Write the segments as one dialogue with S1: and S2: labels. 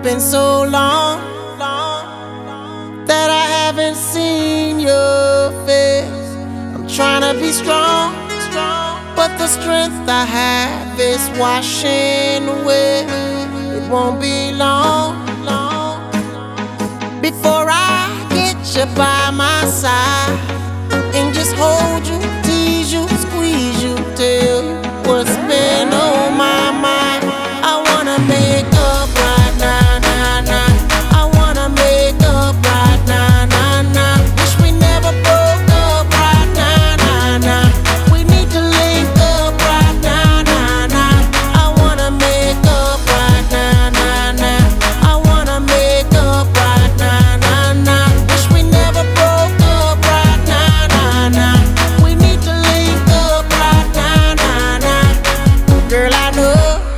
S1: been so long that I haven't seen your face. I'm trying to be strong, but the strength I have is washing away. It won't be long before I get you by my side and just hold you, tease you, squeeze you, tell you what's been on my mind. I wanna make up right now, nah, nah. I wanna make up right now, nah, nah. Wish we never broke up right now, nah, nah. We need to link up right now, nah, nah. I wanna make up right now, nah, nah. I wanna make up right now, nah, nah. Wish we never broke up right now, nah, nah. We need to link up right now, nah, nah. Girl, I know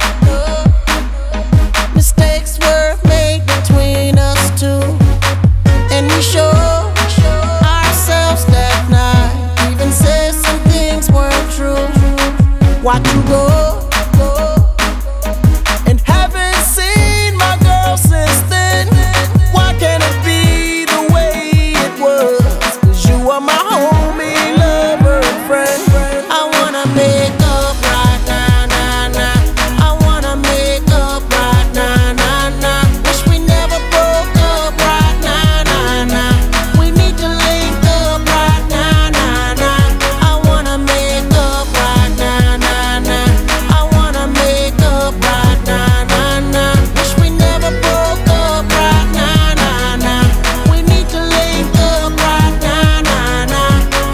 S1: mistakes were made between us two, and we showed ourselves that night. Even said some things weren't true. Watch you go, and haven't seen my girl since then. Why can't it be the way it was? 'Cause you are my homie, lover, and friend. I wanna make up right now, nah, nah. I wanna make up right now, nah, nah. Wish we never broke up right now, nah, nah. We need to link up right now, nah, nah. I wanna make up right now, nah, nah. I wanna make up right now, nah, nah. Wish we never broke up right now, nah, nah. We need to link up right now, nah, nah.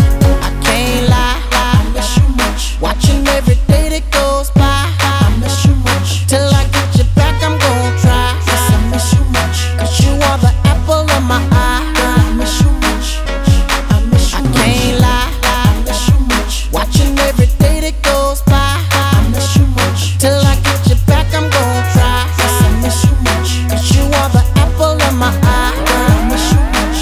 S1: I can't lie, I miss you much. Watching every day that goes by, I miss you much. Till I get you back, I'm gon' try. Yes, I miss you much. 'Cause you are the apple of my eye. Girl, I miss you much. I miss you much. I can't lie, I miss you much. Watching every day that goes by, I miss you much. Till I get you back, I'm gon' try. Yes, I miss you much. 'Cause you are the apple of my eye. Girl, I miss you much.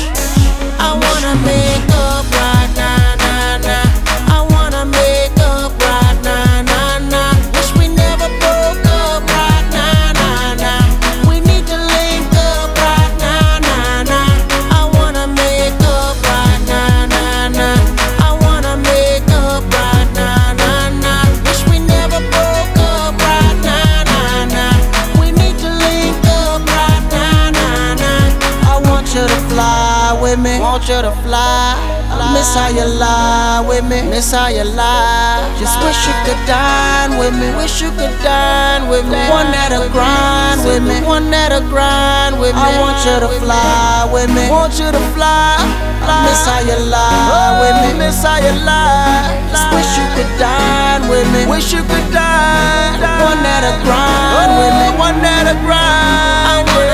S1: I wanna make up right now, nah, nah. I wanna make up right now, nah, nah. Wish we never broke up right now, nah, nah. We need to link up right now, nah, nah. I wanna make up right now, nah, nah. I wanna make up right now, nah, nah. Wish we never broke up right now, nah, nah. We need to link up right now, nah, nah. I want you to fly with me, want you to fly. Miss how you lie with me, miss how you lie. Just wish you could dine with me, wish you could dine with me. One that'll grind with me, one that'll grind with me. I want you to fly with me, want you to fly. Miss how you lie with me, miss how you lie. Just wish you could dine with me, wish you could dine. One that'll grind with me, one that'll grind. I wanna